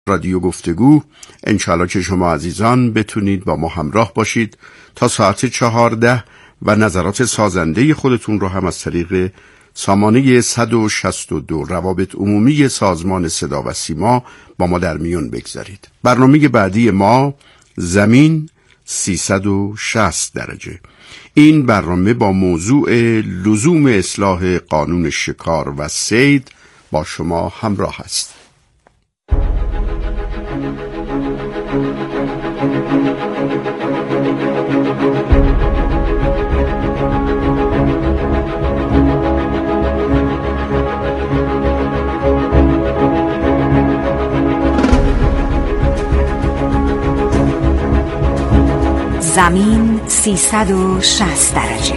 رادیو گفتگو. انشالله که شما عزیزان بتونید با ما همراه باشید تا ساعت 14 و نظرات سازنده خودتون رو هم از طریق سامانه 162 روابط عمومی سازمان صدا و سیما با ما در میون بگذارید. برنامه بعدی ما زمین 360 درجه. این برنامه با موضوع لزوم اصلاح قانون شکار و صید با شما همراه است. زمین 360 درجه.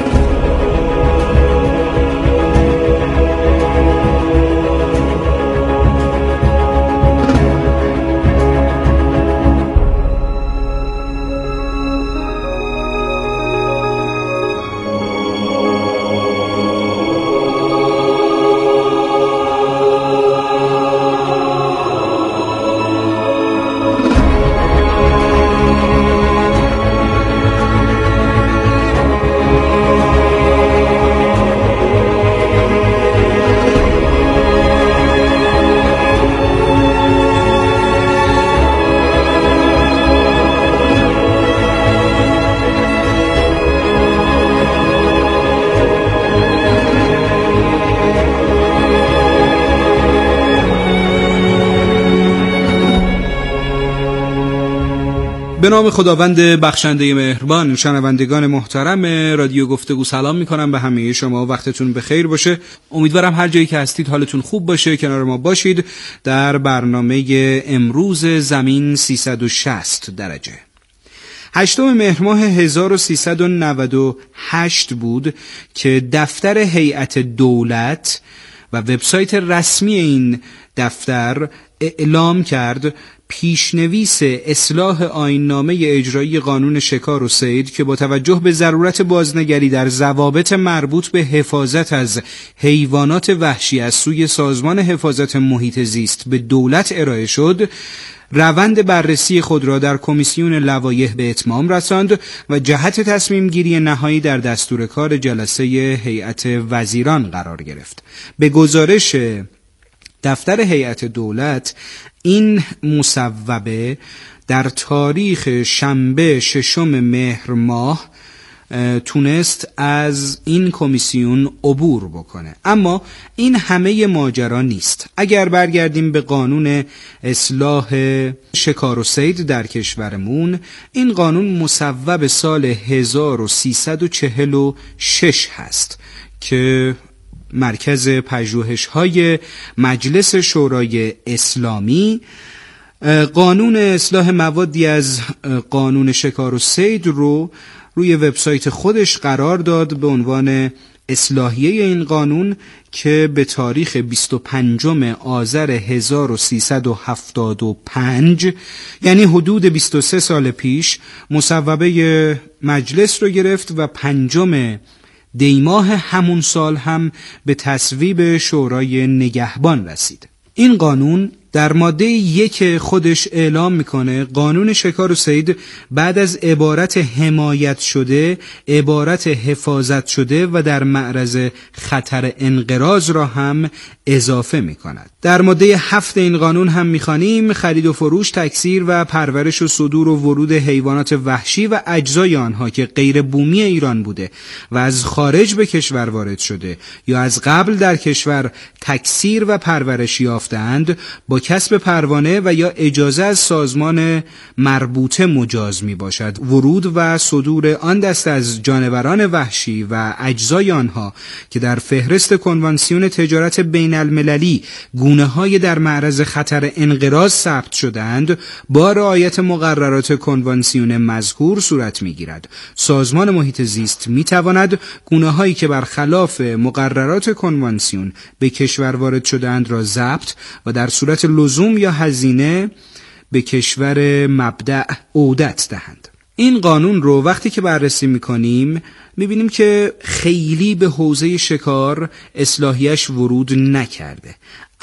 به نام خداوند بخشنده مهربان. شنوندگان محترم رادیو گفتگو سلام میکنم به همه شما. وقتتون بخیر باشه. امیدوارم هر جایی که هستید حالتون خوب باشه، کنار ما باشید در برنامه امروز زمین 360 درجه. 8 مهر ماه 1398 بود که دفتر هیئت دولت و وبسایت رسمی این دفتر اعلام کرد پیشنویس اصلاح آیین‌نامه اجرایی قانون شکار و صید که با توجه به ضرورت بازنگری در ضوابط مربوط به حفاظت از حیوانات وحشی از سوی سازمان حفاظت محیط زیست به دولت ارائه شد، روند بررسی خود را در کمیسیون لوایح به اتمام رساند و جهت تصمیم گیری نهایی در دستور کار جلسه هیئت وزیران قرار گرفت. به گزارش دفتر هیئت دولت، این مصوبه در تاریخ شنبه 6 مهر ماه تونست از این کمیسیون عبور بکنه. اما این همه ماجرا نیست. اگر برگردیم به قانون اصلاح شکار و صید در کشورمون، این قانون مصوب سال 1346 هست که مرکز پژوهش‌های مجلس شورای اسلامی قانون اصلاح موادی از قانون شکار و صید رو روی وبسایت خودش قرار داد به عنوان اصلاحیه این قانون که به تاریخ 25 آذر 1375 یعنی حدود 23 سال پیش مصوبه مجلس رو گرفت و 5 دیماه همون سال هم به تصویب شورای نگهبان رسید. این قانون در ماده 1 خودش اعلام میکنه قانون شکار و صید بعد از عبارت حمایت شده، عبارت حفاظت شده و در معرض خطر انقراض را هم اضافه میکند. در ماده 7 این قانون هم میخوانیم خرید و فروش، تکثیر و پرورش و صدور و ورود حیوانات وحشی و اجزای آنها که غیر بومی ایران بوده و از خارج به کشور وارد شده یا از قبل در کشور تکثیر و پرورش یافتند با کسب پروانه و یا اجازه از سازمان مربوطه مجاز می باشد. ورود و صدور آن دسته از جانوران وحشی و اجزای آنها که در فهرست کنوانسیون تجارت بین المللی گونه‌های در معرض خطر انقراض ثبت شدند با رعایت مقررات کنوانسیون مذکور صورت می‌گیرد. سازمان محیط زیست می‌تواند گونه‌هایی که برخلاف مقررات کنوانسیون به کشور وارد شدند را ضبط و در صورت لزوم یا هزینه به کشور مبدأ عودت دهند. این قانون رو وقتی که بررسی میکنیم میبینیم که خیلی به حوزه شکار اصلاحیش ورود نکرده،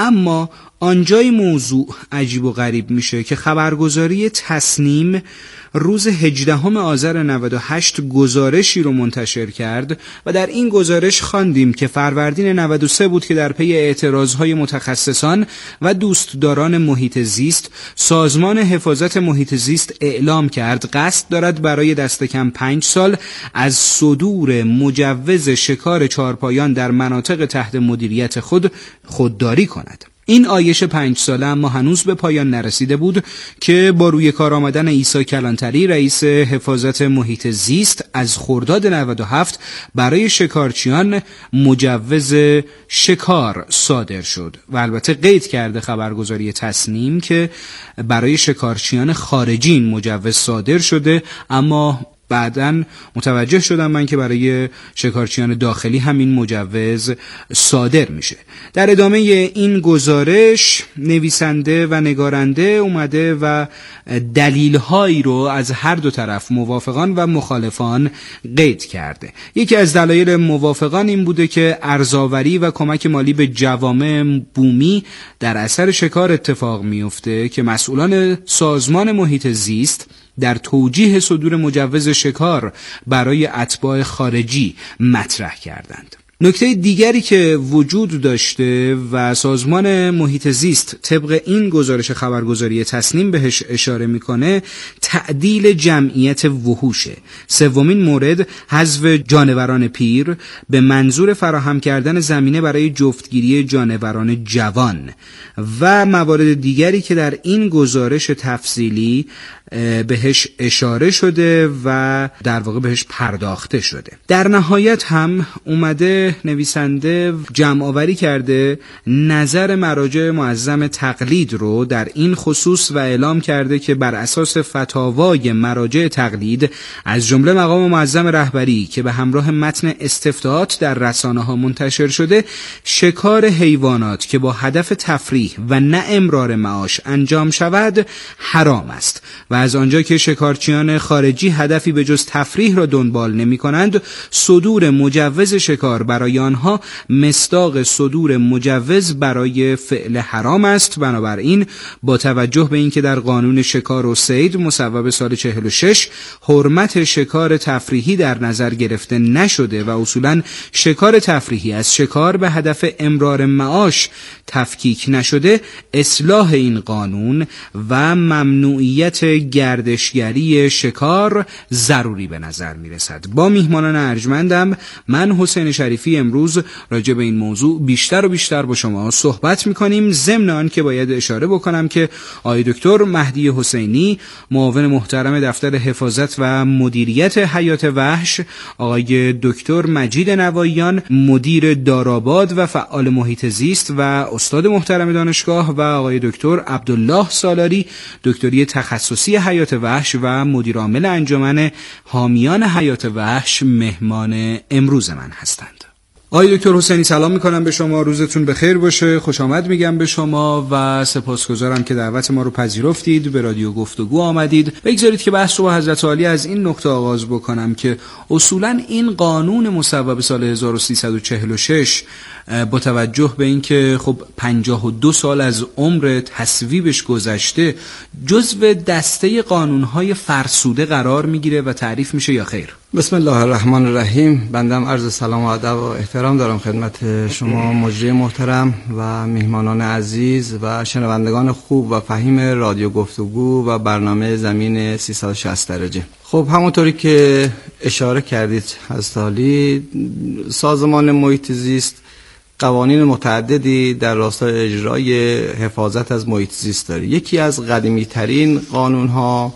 اما آنجای موضوع عجیب و غریب میشه که خبرگزاری تصنیم روز 18 آذر 98 گزارشی رو منتشر کرد و در این گزارش خواندیم که فروردین 93 بود که در پی اعتراضهای متخصصان و دوستداران محیط زیست سازمان حفاظت محیط زیست اعلام کرد قصد دارد برای دست کم 5 سال از صدور مجوز شکار چهارپایان در مناطق تحت مدیریت خودداری کند. این آیش 5 ساله اما هنوز به پایان نرسیده بود که با روی کار آمدن عیسی کلانتری رئیس حفاظت محیط زیست از خرداد 97 برای شکارچیان مجوز شکار صادر شد و البته قید کرده خبرگزاری تصنیم که برای شکارچیان خارجی این مجوز صادر شده، اما بعداً متوجه شدم من که برای شکارچیان داخلی همین مجوز صادر میشه. در ادامه این گزارش نویسنده و نگارنده اومده و دلیل‌هایی رو از هر دو طرف موافقان و مخالفان قید کرده. یکی از دلایل موافقان این بوده که ارزآوری و کمک مالی به جوامع بومی در اثر شکار اتفاق میفته که مسئولان سازمان محیط زیست در توجیه صدور مجوز شکار برای اتباع خارجی مطرح کردند. نکته دیگری که وجود داشته و سازمان محیط زیست طبق این گزارش خبرگزاری تصنیم بهش اشاره میکنه تعدیل جمعیت وحوشه. سومین مورد حذف جانوران پیر به منظور فراهم کردن زمینه برای جفتگیری جانوران جوان و موارد دیگری که در این گزارش تفصیلی بهش اشاره شده و در واقع بهش پرداخته شده. در نهایت هم اومده نویسنده جمع آوری کرده نظر مراجع معظم تقلید رو در این خصوص و اعلام کرده که بر اساس فتاوای مراجع تقلید از جمله مقام معظم رهبری که به همراه متن استفتاءات در رسانه‌ها منتشر شده، شکار حیوانات که با هدف تفریح و نه امرار معاش انجام شود حرام است و از آنجا که شکارچیان خارجی هدفی به جز تفریح را دنبال نمی کنند، صدور مجوز شکار برای آنها مصداق صدور مجوز برای فعل حرام است. بنابراین با توجه به اینکه در قانون شکار و صید مصوب سال 46 حرمت شکار تفریحی در نظر گرفته نشده و اصولاً شکار تفریحی از شکار به هدف امرار معاش تفکیک نشده، اصلاح این قانون و ممنوعیت گردشگری شکار ضروری به نظر می رسد. با میهمانان ارجمندم من حسین شریفی امروز راجع به این موضوع بیشتر و بیشتر با شما صحبت می کنیم. ضمن آن که باید اشاره بکنم که آقای دکتر مهدی حسینی معاون محترم دفتر حفاظت و مدیریت حیات وحش، آقای دکتر مجید نواییان مدیر دارآباد و فعال محیط زیست و استاد محترم دانشگاه و آقای دکتر عبدالله سالاری دکتری تخصصی حیات وحش و مدیر عامل انجمن حامیان حیات وحش مهمان امروز من هستند. آقای دکتر حسینی سلام میکنم به شما، روزتون بخیر باشه، خوش آمد میگم به شما و سپاسگزارم که دعوت ما رو پذیرفتید، به رادیو گفتگو آمدید. بگذارید که بحث رو با حضرت عالی از این نقطه آغاز بکنم که اصولاً این قانون مصوب سال 1346 با توجه به اینکه خب 52 سال از عمر تصویبش گذشته جزو دسته قانون‌های فرسوده قرار میگیره و تعریف میشه یا خیر؟ بسم الله الرحمن الرحیم. بندم عرض سلام و ادب و احترام دارم خدمت شما مجری محترم و میهمانان عزیز و شنوندگان خوب و فهیم رادیو گفتگو و برنامه زمین 360 درجه. خب همونطوری که اشاره کردید حضرت عالی، سازمان محیط زیست قوانین متعددی در راستای اجرای حفاظت از محیط زیست داره. یکی از قدیمی ترین قانون ها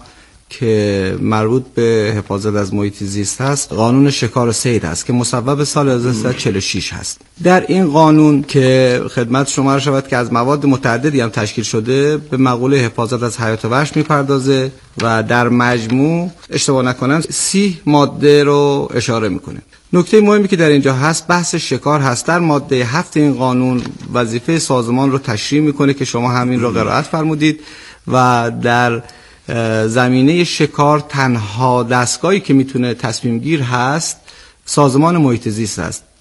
که مربوط به حفاظت از محیط زیست هست قانون شکار و صید هست که مصوب سال 1346 هست. در این قانون که خدمت شما شود که از مواد متعددی هم تشکیل شده به مقوله حفاظت از حیات وحش میپردازه و در مجموع اشتباه نکنم 30 ماده رو اشاره میکنه. نکته مهمی که در اینجا هست بحث شکار هست. در ماده 7 این قانون وظیفه سازمان رو تشریح میکنه که شما همین رو قرائت فرمودید و در زمینه شکار تنها دستگاهی که میتونه تصمیم گیر هست سازمان محیط زیست است.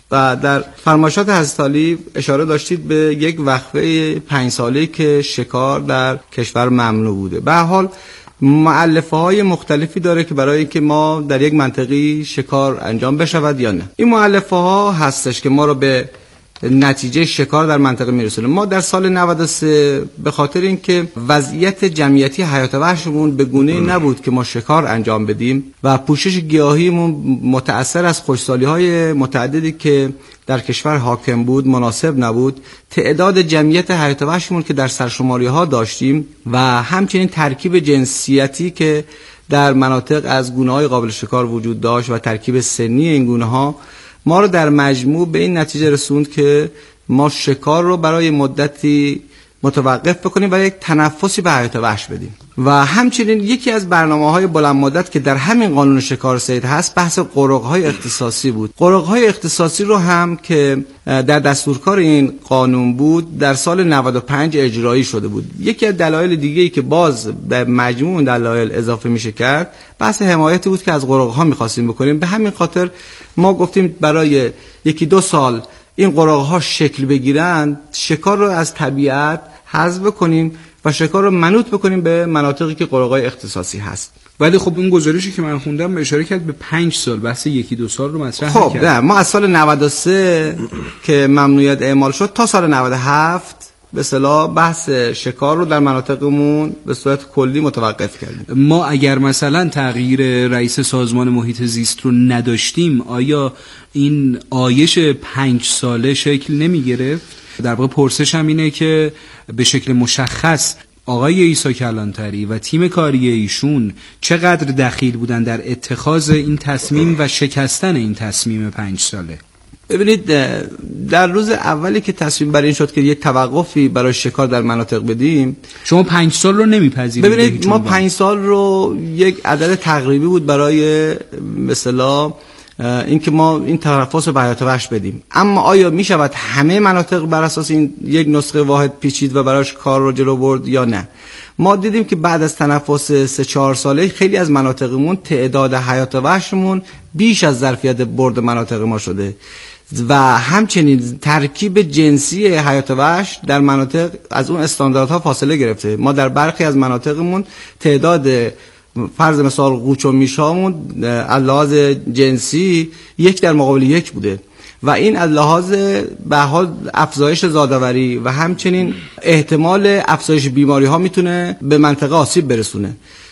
و در فرمایشات حضرت علی اشاره داشتید به یک وقفه 5 ساله‌ای که شکار در کشور ممنوع بوده. به هر حال مؤلفه‌های مختلفی داره که برای اینکه ما در یک منطقی شکار انجام بشود یا نه. این مؤلفه‌ها هستش که ما رو به نتیجه شکار در منطقه میرسونه. ما در سال 93 به خاطر اینکه وضعیت جمعیتی حیات وحشمون به گونه‌ای نبود که ما شکار انجام بدیم و پوشش گیاهیمون متأثر از خشکسالی‌های متعددی که در کشور حاکم بود مناسب نبود، تعداد جمعیت حیات وحشمون که در سرشماری‌ها داشتیم و همچنین ترکیب جنسیتی که در مناطق از گونه‌های قابل شکار وجود داشت و ترکیب سنی این گونه‌ها ما رو در مجموع به این نتیجه رسوند که ما شکار رو برای مدتی متوقف بکنیم و یک تنفسی به حیات وحش بدیم. و همچنین یکی از برنامه‌های بلند مدت که در همین قانون شکار صید هست بحث قرق‌های اختصاصی بود. قرق‌های اختصاصی رو هم که در دستورکار این قانون بود در سال 95 اجرایی شده بود. یکی از دلایل دیگه‌ای که باز به مجموع دلایل اضافه میشه کرد بحث حمایتی بود که از قرق‌ها می‌خواستیم بکنیم. به همین خاطر ما گفتیم برای 1-2 سال این قرق‌ها شکل بگیرن شکار رو از طبیعت حذف کنیم و شکار رو منوط بکنیم به مناطقی که قرق‌های اختصاصی هست. ولی خب این گزارشی که من خوندم اشاره کرد به 5 سال، بحث 1-2 سال رو مطرح خب کرد. نه، ما از سال 93 که ممنوعیت اعمال شد تا سال 97 به اصطلاح بحث شکار رو در مناطقمون به صورت کلی متوقف کردیم. ما اگر مثلا تغییر رئیس سازمان محیط زیست رو نداشتیم آیا این آیش 5 ساله شکل نمی گرفت؟ در واقع پرسشم اینه که به شکل مشخص آقای عیسی کلانتری و تیم کاری ایشون چقدر دخیل بودن در اتخاذ این تصمیم و شکستن این تصمیم 5 ساله؟ ببینید در روز اولی که تصمیم بر این شد که یک توقفی برای شکار در مناطق بدیم، شما 5 سال رو نمیپذیرید؟ ببینید ما 5 سال رو یک عدد تقریبی بود برای مثلا اینکه ما این تنفس رو به حیات وحش بدیم. اما آیا می شود همه مناطق بر اساس این یک نسخه واحد پیچید و براش کار رو جلو برد یا نه؟ ما دیدیم که بعد از تنفس 3-4 ساله خیلی از مناطقمون تعداد حیات وحشمون بیش از ظرفیت برد مناطق ما شده و همچنین ترکیب جنسی حیات وحش در مناطق از اون استانداردها فاصله گرفته. ما در برخی از مناطقمون تعداد فرض مثال قوچ و میشامون از لحاظ جنسی 1 در مقابل 1 بوده و این از لحاظ به حال افزایش زادآوری و همچنین احتمال افزایش بیماری ها میتونه به منطقه آسیب برسونه.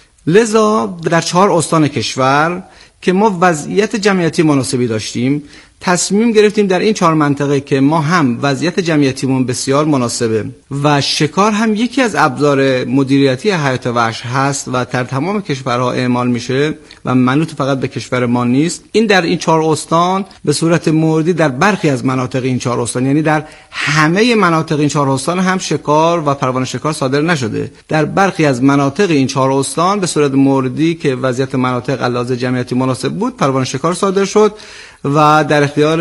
لذا در 4 استان کشور که ما وضعیت جمعیتی مناسبی داشتیم تصمیم گرفتیم در این 4 منطقه که ما هم وضعیت جمعیتیمون بسیار مناسبه و شکار هم یکی از ابزار مدیریتی حیات وحش هست و در تمام کشورها اعمال میشه و منوط فقط به کشور ما نیست. این در این 4 استان به صورت موردی در برخی از مناطق این 4 استان، یعنی در همه مناطق این 4 استان هم شکار و پروانه شکار صادر نشده. در برخی از مناطق این 4 استان به صورت موردی که وضعیت مناطق علاوه جمعیتی مناسب بود پروانه شکار صادر شد و در اختیار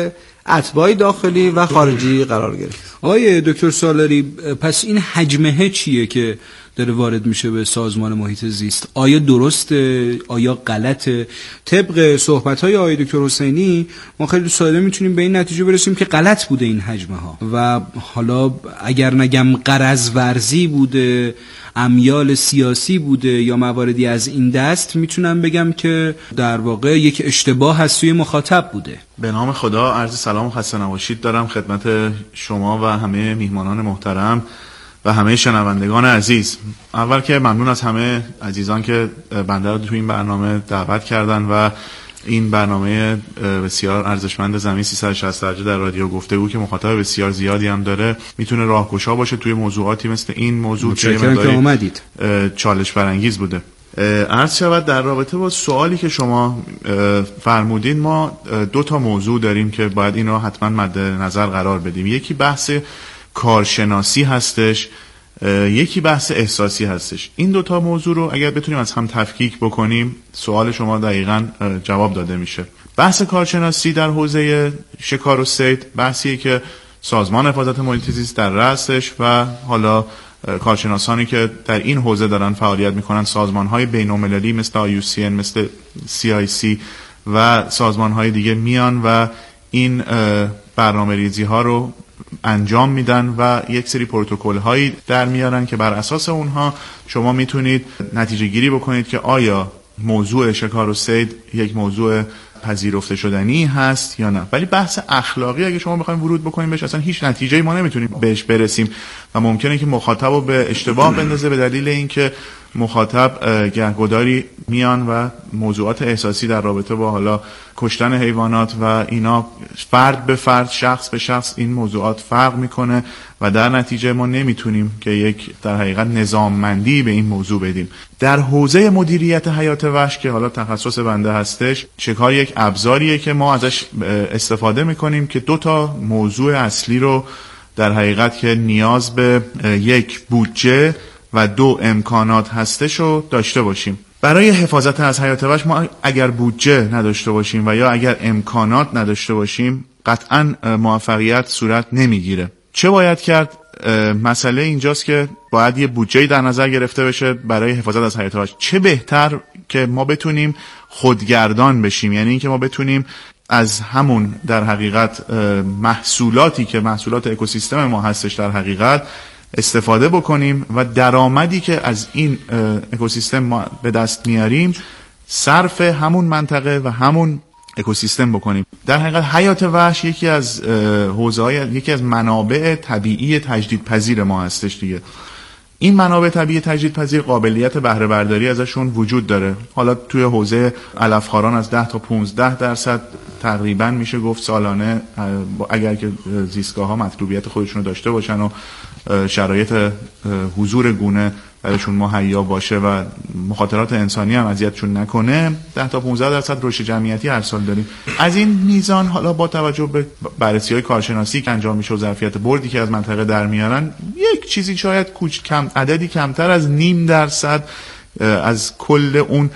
اتباع داخلی و خارجی قرار گرفت. آقای دکتر سالاری، پس این حجمه چیه که داره وارد میشه به سازمان محیط زیست؟ آیا درسته؟ آیا غلطه؟ طبق صحبت‌های آقای دکتر حسینی ما خیلی ساده میتونیم به این نتیجه برسیم که غلط بوده این حجمه ها و حالا اگر نگم غرض ورزی بوده، امیال سیاسی بوده یا مواردی از این دست، میتونم بگم که در واقع یک اشتباه از سوی مخاطب بوده. به نام خدا عرض سلام و خسته نباشید دارم خدمت شما و همه میهمانان محترم و همه شنوندگان عزیز. اول که ممنون از همه عزیزان که بنده رو توی این برنامه دعوت کردن و این برنامه بسیار ارزشمند زمین 360 درجه در رادیو گفتگو که مخاطب بسیار زیادی هم داره میتونه راهگشا باشه توی موضوعاتی مثل این موضوع که چالش برانگیز بوده. عرض شود در رابطه با سوالی که شما فرمودین، ما 2 موضوع داریم که باید این رو حتما مد نظر قرار بدیم. یکی بحث کارشناسی هستش، یکی بحث احساسی هستش. این 2 موضوع رو اگر بتونیم از هم تفکیک بکنیم سوال شما دقیقاً جواب داده میشه. بحث کارشناسی در حوزه شکار و صید بحثیه که سازمان حفاظت محیط زیست در رأسش و حالا کارشناسانی که در این حوزه دارن فعالیت میکنن، سازمان‌های بین‌المللی مثل IUCN، مثل CIC و سازمان‌های دیگه میان و این برنامه‌ریزی ها رو انجام میدن و یک سری پروتکل هایی در میارن که بر اساس اونها شما میتونید نتیجه گیری بکنید که آیا موضوع شکار و صید یک موضوع پذیرفته شدنی هست یا نه. ولی بحث اخلاقی اگه شما بخواید ورود بکنیم بهش، اصلا هیچ نتیجه‌ای ما نمیتونیم بهش برسیم و ممکنه که مخاطب رو به اشتباه بندازه به دلیل اینکه مخاطب گهگداری میان و موضوعات احساسی در رابطه با حالا کشتن حیوانات و اینا فرد به فرد، شخص به شخص این موضوعات فرق میکنه و در نتیجه ما نمیتونیم که یک در حقیقت نظاممندی به این موضوع بدیم. در حوزه مدیریت حیات وحش که حالا تخصص بنده هستش، شکار یک ابزاریه که ما ازش استفاده میکنیم که 2 موضوع اصلی رو در حقیقت که نیاز به 1 بودجه و 2 امکانات هستش رو داشته باشیم. برای حفاظت از حیات وحش ما اگر بودجه نداشته باشیم و یا اگر امکانات نداشته باشیم قطعاً موفقیت صورت نمیگیره. چه باید کرد؟ مسئله اینجاست که باید یه بودجه در نظر گرفته بشه برای حفاظت از حیات وحش. چه بهتر که ما بتونیم خودگردان بشیم، یعنی اینکه ما بتونیم از همون در حقیقت محصولاتی که محصولات اکوسیستم ما هستش در حقیقت استفاده بکنیم و درآمدی که از این اکوسیستم ما به دست میاریم صرف همون منطقه و همون اکوسیستم بکنیم. در حقیقت حیات وحش یکی از حوزه‌های، یکی از منابع طبیعی تجدیدپذیر ما هستش دیگه. این منابع طبیعی تجدیدپذیر قابلیت بهره برداری ازشون وجود داره. حالا توی حوزه علفخواران از 10 تا 15% تقریبا میشه گفت سالانه، اگر که زیستگاه‌ها مطلوبیت خودشون رو داشته باشن و شرایط حضور گونه براشون مهیا باشه و مخاطرات انسانی هم اذیتشون نکنه، 10 تا 15% رشد جمعیتی هر سال داریم. از این میزان حالا با توجه به بررسی‌های کارشناسی که انجام میشه و ظرفیت بردی که از منطقه در میارن، یک چیزی شاید عددی کمتر از 0.5% از کل اون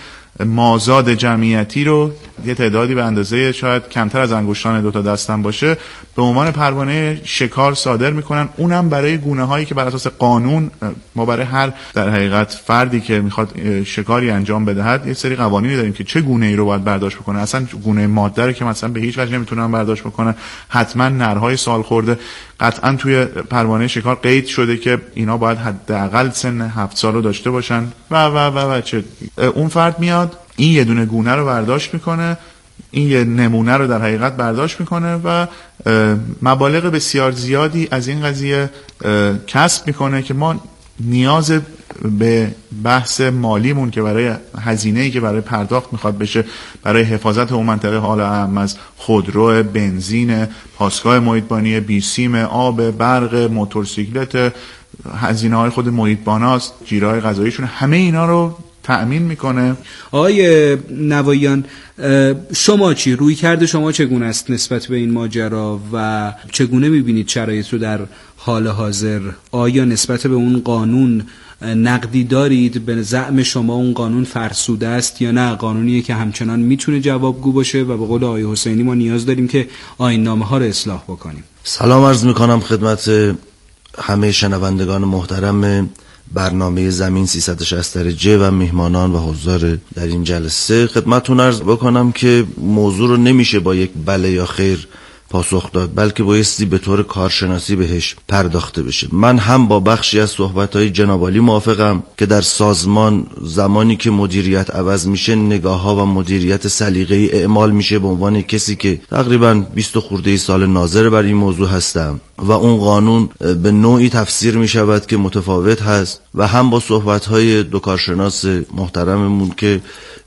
مازاد جمعیتی رو، یه تعدادی به اندازه شاید کمتر از انگشتان 2 تا دستم باشه، به عنوان پروانه شکار صادر میکنن. اونم برای گونه هایی که بر اساس قانون ما برای هر در حقیقت فردی که میخواد شکاری انجام بدهد یه سری قوانینی داریم که چه گونه ای رو باید برداشت بکنه. اصلا گونه ماده رو که مثلا به هیچ وجه نمیتونن برداشت بکنن، حتما نرهای سال خورده. قطعا توی پروانه شکار قید شده که اینا باید حداقل سن 7 سال رو داشته باشن و چه اون فرد میاد این یه دونه گونه رو برداشت میکنه، این یه نمونه رو در حقیقت برداشت میکنه و مبالغ بسیار زیادی از این قضیه کسب میکنه که ما نیاز به بحث مالیمون که برای هزینه‌ای که برای پرداخت میخواد بشه برای حفاظت اون منطقه، حالا هم از خودرو، بنزین، پاسگاه محیطبانی، بیسیم، آب، برق، موتورسیکلت، هزینه‌های خود محیطباناست، جیره‌های غذاییشون، همه اینا رو تأمین میکنه. آقای نواییان، شما چی؟ روی کرده شما چگونه است نسبت به این ماجرا و چگونه میبینید شرایط رو در حال حاضر؟ آیا نسبت به اون قانون نقدی دارید؟ به زعم شما اون قانون فرسوده است یا نه قانونیه که همچنان میتونه جوابگو باشه و به قول آقای حسینی ما نیاز داریم که آیین نامه ها رو اصلاح بکنیم؟ سلام عرض میکنم خدمت همه شنوندگان محترم برنامه زمین 360 درجه و میهمانان و حضار در این جلسه. خدمتتون عرض بکنم که موضوع رو نمیشه با یک بله یا خیر پاسخ داد، بلکه بایستی به طور کارشناسی بهش پرداخته بشه. من هم با بخشی از صحبت‌های جناب عالی موافقم که در سازمان زمانی که مدیریت عوض میشه نگاه‌ها و مدیریت سلیقه‌ای اعمال میشه به عنوان کسی که تقریباً 20 خورده سال ناظر بر این موضوع هستم و اون قانون به نوعی تفسیر میشود که متفاوت هست، و هم با صحبت‌های دو کارشناس محترممون که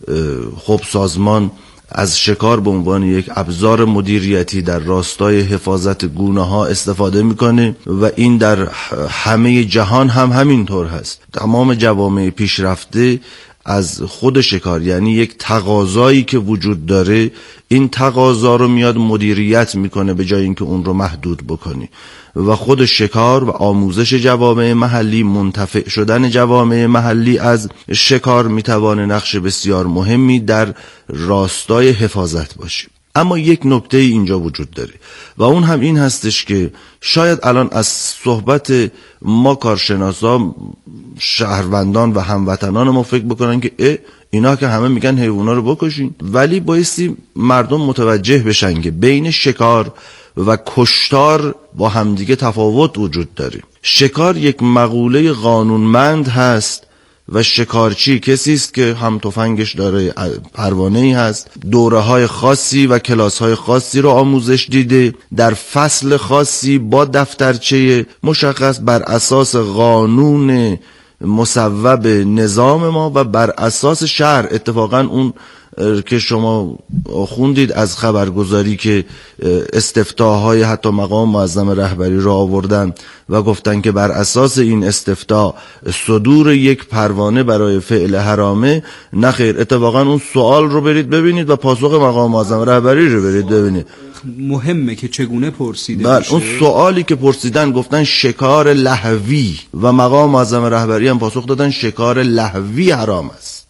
خب سازمان از شکار به عنوان یک ابزار مدیریتی در راستای حفاظت گونه ها استفاده میکنه و این در همه جهان هم همینطور هست. تمام جوامع پیشرفته از خود شکار، یعنی یک تقاضایی که وجود داره، این تقاضا رو میاد مدیریت میکنه به جای اینکه اون رو محدود بکنه. و خود شکار و آموزش جوامع محلی، منتفع شدن جوامع محلی از شکار میتوانه نقش بسیار مهمی در راستای حفاظت باشه. اما یک نکته اینجا وجود داره و اون هم این هستش که شاید الان از صحبت ما کارشناسا، شهروندان و هموطنان ما فکر بکنن که اینا که همه میگن حیوونا رو بکشین، ولی بایستی مردم متوجه بشن که بین شکار و کشتار با همدیگه تفاوت وجود داره. شکار یک مقوله قانونمند هست و شکارچی کسی است که هم تفنگش داره، پروانه‌ای هست، دوره‌های خاصی و کلاس‌های خاصی رو آموزش دیده، در فصل خاصی با دفترچه مشخص بر اساس قانون مصوب نظام ما و بر اساس شرع. اتفاقا اون که شما خوندید از خبرگزاری که استفتاهای حتی مقام معظم رهبری را آوردن و گفتن که بر اساس این استفتاء صدور یک پروانه برای فعل حرامه، نخیر، اتفاقا اون سوال رو برید ببینید و پاسخ مقام معظم رهبری رو برید ببینید. مهمه که چگونه پرسیده بله، اون سوالی که پرسیدن گفتن شکار لهوی و مقام معظم رهبری هم پاسخ دادن شکار لهوی حرام است.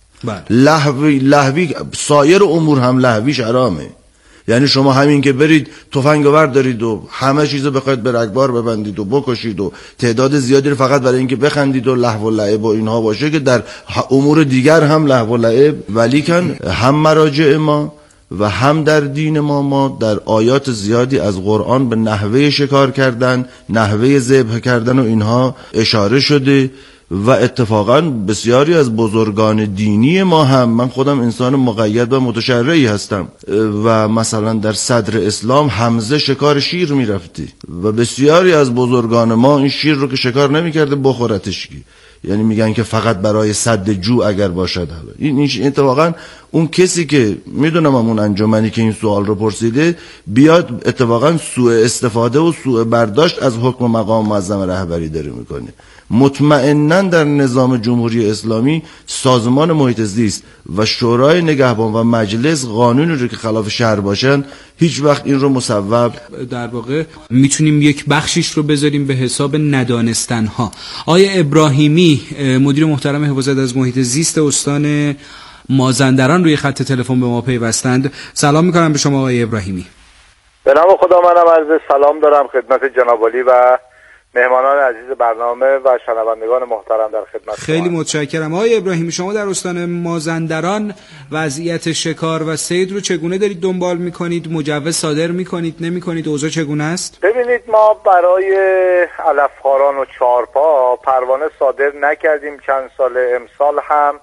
لهوی سایر امور هم لهویش حرامه. یعنی شما همین که برید تفنگ بردارید و همه چیزو بخواید به رگبار ببندید و بکشید و تعداد زیادی رو فقط برای اینکه بخندید و لهو و لعب و اینها باشه که در امور دیگر هم لهو و لعب، ولیکن هم مراجع ما و هم در دین ما در آیات زیادی از قرآن به نحوه شکار کردن، نحوه ذبح کردن و اینها اشاره شده و اتفاقا بسیاری از بزرگان دینی ما هم، من خودم انسان مقید و متشرعی هستم و مثلا در صدر اسلام حمزه شکار شیر میرفتی و بسیاری از بزرگان ما این شیر رو که شکار نمیکرده بخورتش کی، یعنی میگن که فقط برای سد جو اگر باشد. این اتفاقا اون کسی که میدونم اون انجمنی که این سوال رو پرسیده بیاد اتفاقا سوء استفاده و سوء برداشت از حکم مقام معظم رهبری داره میکنه. مطمئناً در نظام جمهوری اسلامی سازمان محیط زیست و شورای نگهبان و مجلس قانونی رو که خلاف شرع باشن هیچ وقت این رو مصوب، در واقع میتونیم یک بخشیش رو بذاریم به حساب ندانستن ها. آقای ابراهیمی، مدیر محترم حفاظت از محیط زیست استان مازندران، روی خط تلفن به ما پیوستند. سلام میکنم به شما آقای ابراهیمی. به نام خدا، منم عرض سلام دارم خدمت جناب عالی و مهمانان عزیز برنامه و شنوندگان محترم در خدمت. خیلی متشکرم. آقای ابراهیمی، شما در استان مازندران وضعیت شکار و صید رو چگونه دارید دنبال میکنید؟ مجوز صادر میکنید نمیکنید؟ اوضاع چگونه است؟ ببینید، ما برای علفخواران و چهارپا پروانه صادر نکردیم چند سال. امسال هم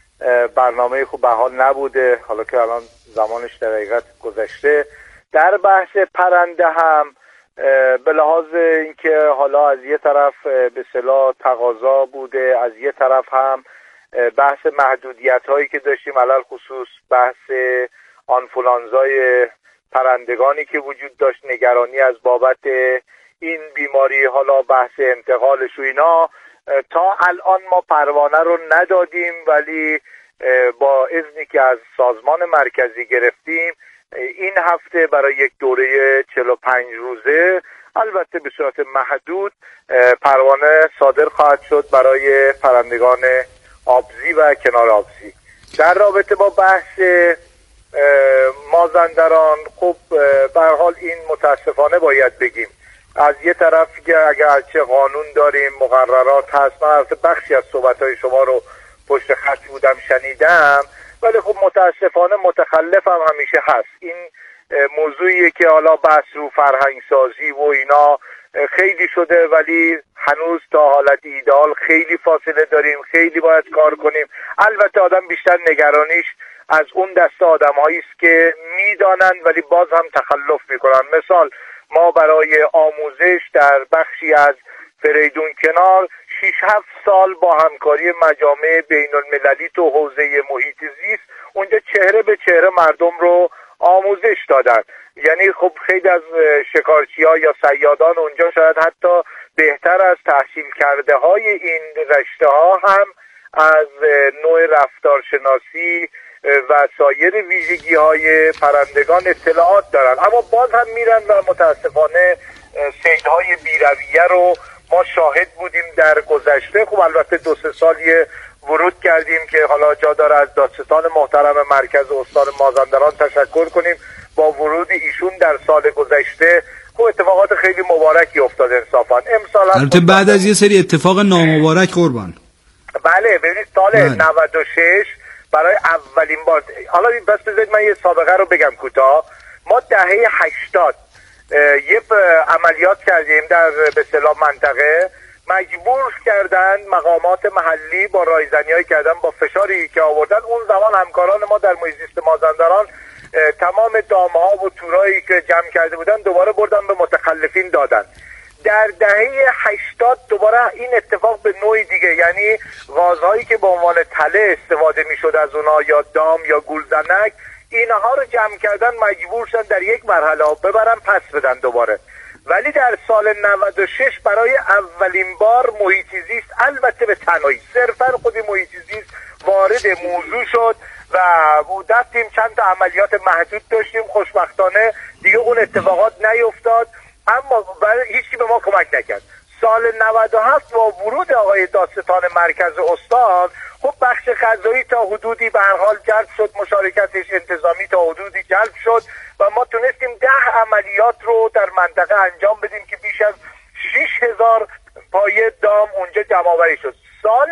برنامه خوب به حال نبوده، حالا که الان زمانش در حقیقت گذشته. در بحث پرنده هم به لحاظ اینکه حالا از یه طرف به اصطلاح تقاضا بوده، از یه طرف هم بحث محدودیت هایی که داشتیم، علل خصوص بحث آنفولانزای پرندگانی که وجود داشت، نگرانی از بابت این بیماری، حالا بحث انتقالش و اینا، تا الان ما پروانه رو ندادیم، ولی با اذنی که از سازمان مرکزی گرفتیم این هفته برای یک دوره 45 روزه، البته به صورت محدود، پروانه صادر خواهد شد برای پرندگان آبزی و کنار آبزی. در رابطه با بحث مازندران، خب به هر حال این متاسفانه باید بگیم از یه طرف که اگر چه قانون داریم، مقررات هست، من البته بخشی از صحبت‌های شما رو پشت خط بودم شنیدم، ولی خب متاسفانه متخلف هم همیشه هست. این موضوعیه که حالا بحث رو فرهنگ سازی و اینا خیلی شده، ولی هنوز تا حالت ایدئال خیلی فاصله داریم، خیلی باید کار کنیم. البته آدم بیشتر نگرانیش از اون دسته آدم‌هایی است که میدانن ولی باز هم تخلف میکنن. مثال ما برای آموزش در بخشی از فریدون کنار 6-7 سال با همکاری مجامع بین المللی تو حوزه محیط زیست اونجا چهره به چهره مردم رو آموزش دادن. یعنی خب خیلی از شکارچی‌ها یا صیادان اونجا شاید حتی بهتر از تحصیل کرده های این رشته ها هم از نوع رفتارشناسی و سایر ویژگی های پرندگان اطلاعات دارن، اما باز هم میرن و متاسفانه صیدهای بی‌رویه رو ما شاهد بودیم در گذشته. خب البته 2-3 سال ورود کردیم که حالا جا داره از دادستان محترم مرکز استان مازندران تشکر کنیم. با ورود ایشون در سال گذشته خب اتفاقات خیلی مبارکی افتاد انصافا. امسال البته بعد از یه سری اتفاق نامبارک قربان. بله ببینید سال 96 برای اولین بار، حالا بس بذارید من یه سابقه رو بگم کوتاه. ما دهه 80 یه عملیات کردیم در به اصطلاح منطقه، مجبور کردن مقامات محلی با رایزنی‌هایی کردن با فشاری که آوردن. اون زمان همکاران ما در محیط زیست مازندران تمام دام‌ها و تورایی که جمع کرده بودن دوباره بردن به متخلفین دادن. در دهه 80 دوباره این اتفاق به نوعی دیگه، یعنی غازهایی که به عنوان تله استفاده میشد از اونها یا دام یا گولزنک، اینها رو جمع کردن مجبور شدن در یک مرحله ببرن پس بدن دوباره. ولی در سال 96 برای اولین بار محیط زیست، البته به تنهایی صرفا خود محیط زیست وارد موضوع شد و رفتیم چند تا عملیات محدود داشتیم. خوشبختانه دیگه اون اتفاقات نیفتاد، اما هیچکی به ما کمک نکرد. سال 97 با ورود آقای دادستان مرکز استان، خب بخش قضایی تا حدودی به هر حال جلب شد، مشارکتش انتظامی تا حدودی جلب شد و ما تونستیم 10 عملیات رو در منطقه انجام بدیم که بیش از 6000 پایه دام اونجا جمع‌آوری شد. سال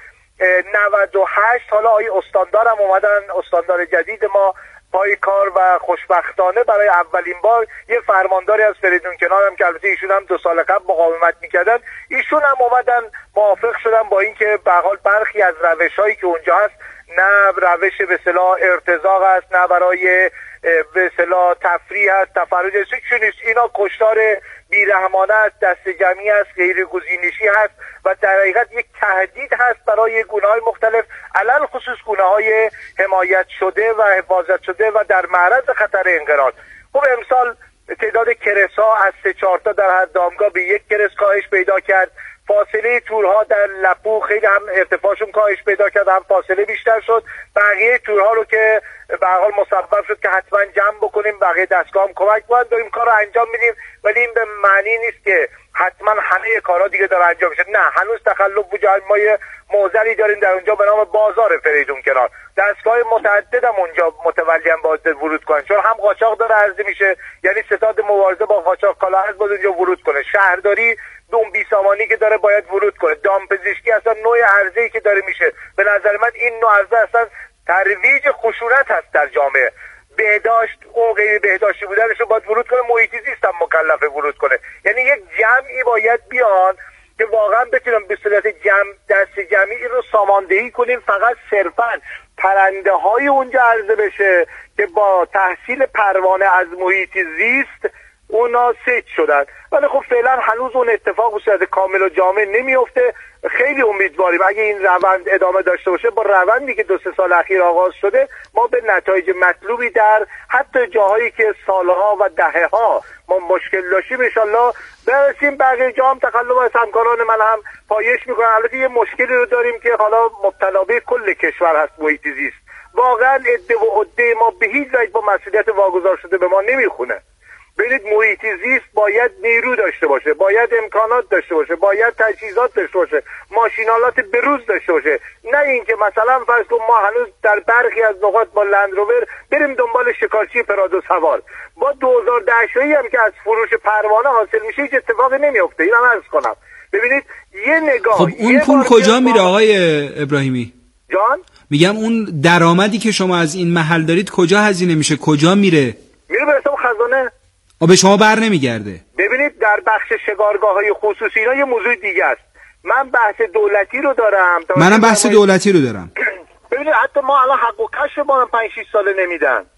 98 حالا آقای استاندار هم اومدن، استاندار جدید ما پای کار و خوشبختانه برای اولین بار یه فرمانداری از فریدون کنار هم که البته ایشون هم 2 سال قبل مقاومت میکردن، ایشون هم اومدن موافق شدن با اینکه به هر حال برخی از روش‌هایی که اونجا هست نه روش به اصطلاح ارتزاق است، نه برای به اصطلاح تفریح است، تفرج است، نیست. اینا کشتار بیرحمانه است، دست جمعی است، غیر گزینشی هست و در حقیقت یک تهدید هست برای گونه‌های مختلف، علل خصوص گونه‌های حمایت شده و حفاظت شده و در معرض خطر انقراض. خب امسال تعداد کرس‌ها از 3-4 تا در هر دامگاه به 1 کرس کاهش پیدا کرد. فاصله تورها در لپو خیلی هم ارتفاعشون کاهش پیدا کرد، هم فاصله بیشتر شد. بقیه تورها رو که به هر حال مسبب شد که حتما جمع بکنیم، بقیه دستگاه هم کمک باید داریم کار رو انجام میدیم، ولی این به معنی نیست که حتما همه کارها دیگه داره انجام میشه. نه، هنوز تخلف وجود. ما یه موزلی داریم در اونجا به نام بازار فریدون کنار، دستگاه متعدد هم اونجا متولی هم باید ورود کنن، چون هم قاچاق داره عرضه میشه، یعنی ستاد مبارزه با قاچاق کالاهرز باید اونجا ورود کنه. شهرداری اون بیسامانی که داره باید ورود کنه. دامپزشکی اصلا نوع عرضه‌ای که داره میشه، به نظر من این نوع عرضه اصلا ترویج خشونت هست در جامعه. بهداشت و غیر بهداشتی بودنش رو باید ورود کنه، محیط زیست هم مکلفه ورود کنه. یعنی یک جمعی باید بیان که واقعا بتونم به صورت دست جمعی این رو ساماندهی کنیم، فقط صرفا پرنده های اونجا عرضه بشه که با تحصیل پروانه از محیط زیست اونا سیج شدن. ولی خب فعلا هنوز اون اتفاق به صورت کامل و جامع نمیفته. خیلی امیدواریم اگه این روند ادامه داشته باشه، با روندی که 2-3 سال اخیر آغاز شده، ما به نتایج مطلوبی در حتی جاهایی که سالها و دهه‌ها ما مشکل داشتیم ان شاءالله برسیم. بقیه جا هم تخلف از همکاران من هم پایش میکنن. البته یه مشکلی رو داریم که حالا مبتلا به کل کشور هست، محیط زیست. واقعا عده و عده ما به هیچ وجه با مسئولیت واگذار شده به ما نمیخونه. ببینید محیط زیست باید نیرو داشته باشه، باید امکانات داشته باشه، باید تجهیزات داشته باشه، ماشینالات بروز داشته باشه. نه اینکه مثلا فرض کن ما هنوز در برخی از نقاط با لندروور بریم دنبال شکارچی پرادو سوار، با 2010 هم که از فروش پروانه حاصل میشه هیچ اتفاقی نمیفته. اینم عرض کنم. ببینید یه نگاه، خب اون پول کجا میره آقای ابراهیمی جان؟ میگم اون درآمدی که شما از این محل دارید کجا هزینه میشه، کجا میره؟ میره به حساب خزانه. به شما بر نمیگرده؟ ببینید در بخش شکارگاه‌های خصوصی اینا یه موضوع دیگه است. من بحث دولتی رو دارم. منم بحث دولتی رو دارم. ببینید حتی ما الان حق و کشف ما 5-6 ساله نمیدن.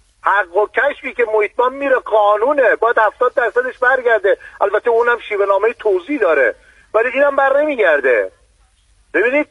حق و کشفی که محیطبان میره قانونه، باید 70%ش برگرده. البته اونم شیوه نامه توزیع داره، ولی اینم بر نمیگرده. ببینید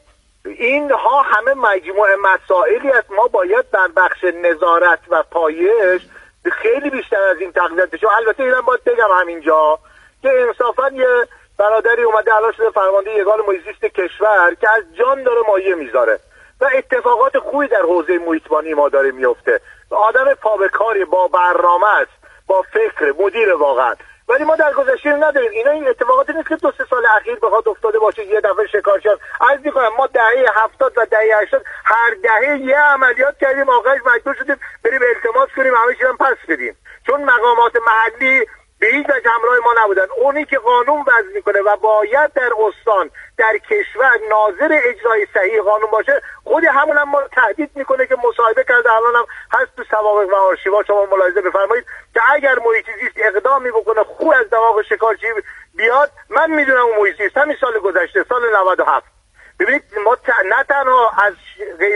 اینها همه مجموعه مسائلی است. ما باید در بخش نظارت و پایش خیلی بیشتر از این تقویت بشه. البته اینم باید بگم همینجا که انصافا یه برادری اومده الان شده فرمانده یگان محیط زیست کشور که از جان داره مایه میذاره و اتفاقات خوبی در حوزه محیطبانی ما داره میفته. آدم پا به کاری، با برنامه است، با فکر، مدیر واقعا. ولی ما در گذشته نداریم. اینا این اتفاقاتی نیست که 2-3 سال اخیر بخواد افتاده باشه یه دفعه شکارچیان. عرض می‌کنم ما دهه 70 و دهه 80 هر دهه یه عملیات کردیم، آخرش مجبور شدیم بریم التماس کنیم همه چیزا پس بدیم، چون مقامات محلی به هیچ وجه همراه ما نبودن. اونی که قانون وضع میکنه و باید در استان در کشور ناظر اجرای صحیح قانون باشه، خود همون هم ما تهدید میکنه که مصاحبه کرده، الان هم هست تو سوابق و آرشیوا، شما ملاحظه بفرمایید که اگر محیط زیست اقدامی بکنه خود از دماغ شکارچی بیاد، من میدونم اون محیط زیست همین سال گذشته سال 97 ببینید ما نه تنها از